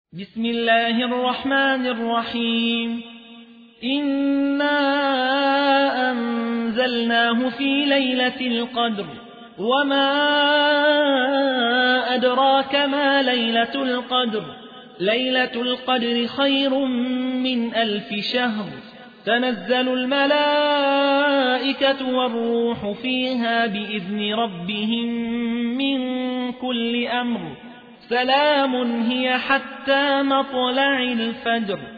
بسم الله الرحمن الرحيم. إنا أنزلناه في ليلة القدر وما أدراك ما ليلة القدر. ليلة القدر خير من 1000 شهر. تنزل الملائكة والروح فيها بإذن ربهم من كل أمر. سلام هي حتى مطلع الفجر.